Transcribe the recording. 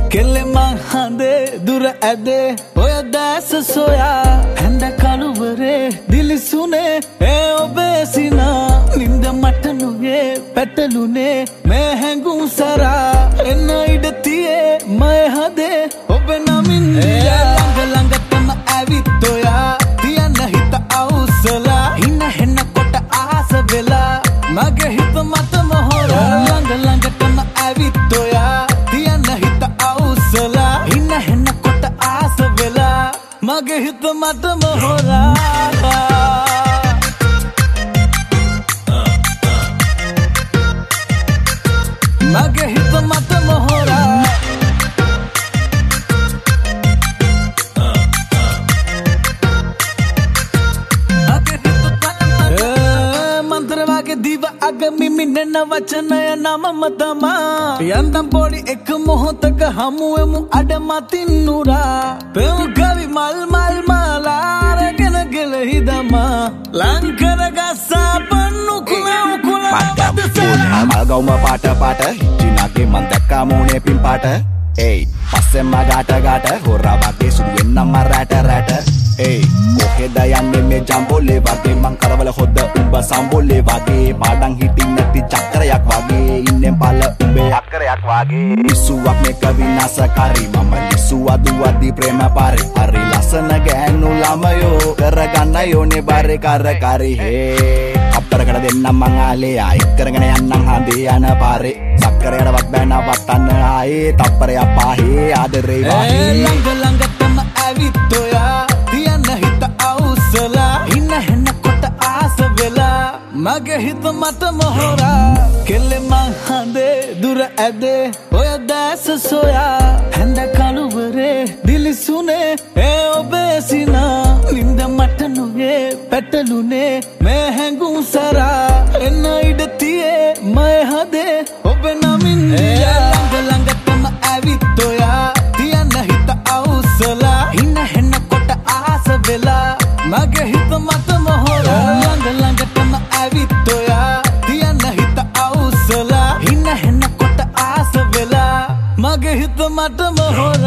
කෙල්ලෙ මං හඳේ දුර ඇදේ ඔය දැස සොයා හැඳ කළුවරේ දිලිසුනේ ඒ ඔබේ සිනා නින්ද මට නුයේ පැටලුනේ මේ හැඟුම් සරා එන්න ඉඩ තියේ මය හදේ ඔබ නමින් ළඟ ළඟටම ඇවිත් ඔයා තියන්න හිත අවුස්සලා හින හෙන්න කොට ආස වෙලා මගේ හිත මත මොහොරා ළඟ ළඟටම ඇවිත් ඔයා තියන්න හිත අවුස්සලා හින හෙන්න කොට ආස වෙලා මගේ හිත මත මොහොරා මගේ හිත මත මොහොරා මන්ත්‍ර වගේ දිව අග මිමිනෙන වචනය නමම තමා යන්තම් පොඩි එක මොහොතක හමුවෙමු අඩ මතින් නුරා පෙම් කවි මල් මල් මාලාරගෙන ගෙලහි දමා ලංකර ගස්සා පන්නු කුලව් කුලව් මල්ගවුම පාට පාට හිච්චිනාගේ මන් දැක්කා මූනේ පින් පාට ඒයි පස්සෙන්ම ගාට ගාට හොරා වගේ සුදු වෙන්නම් රැට රැට ඒයි කොහෙද යන්නේ මේ ජම්බෝලේ වගේ මං කරවල හොද්ද උඹ සම්බෝලේ වගේ පාඩම් හිටින් නැති චක්‍රයක් වගේ ඉන්නෙන් පළ උඹේ අක්කරයක් වගේ ඉස්සුවක් මේක විනාශකාරී මම ලිස්සුවා දුවද්දි ප්‍රේම පාරේ හරි ලස්සන ගෑනු ළමයෝ කරගන්න යෝනේ බාරේ කරකාරී හේ අප්තරකට දෙන්නම් මං ආලේ ආයි කරගෙන යන්නම් හඳේ යන පාරේ සක්කරයටවත් බෑ නවත්තන්න ආයේ තප්පරයක් පාහේ ආදරේ වාහේ ළඟ ළඟටම ඇවිත් ඔයා තියන්න හිත අවුස්සලා හින හෙන්න කොට ආස වෙලා මගේ හිත මත මොහොරා කෙල්ලෙ මං හඳේ දුර ඇදේ ඔය දැස සොයා හැඳ කළුවරේ දිලිසුනේ ඒ ඔබේ සිනා නින්ද මට නුයේ පැටලුනේ මේ හැඟුම් සරා එන්න ඉඩ තියේ මය හදේ ඔබ නමින් ළඟ ළඟටම ඇවිත් ඔයා තියන්න හිත අවුස්සලා හින හෙන්න කොට ආස වෙලා මගේ හිත මත මොහොරා ළඟ ළඟටම ඇවිත් ඔයා තියන්න හිත අවුස්සලා හින හෙන්න කොට ආස වෙලා මගේ හිත මත මොහොරා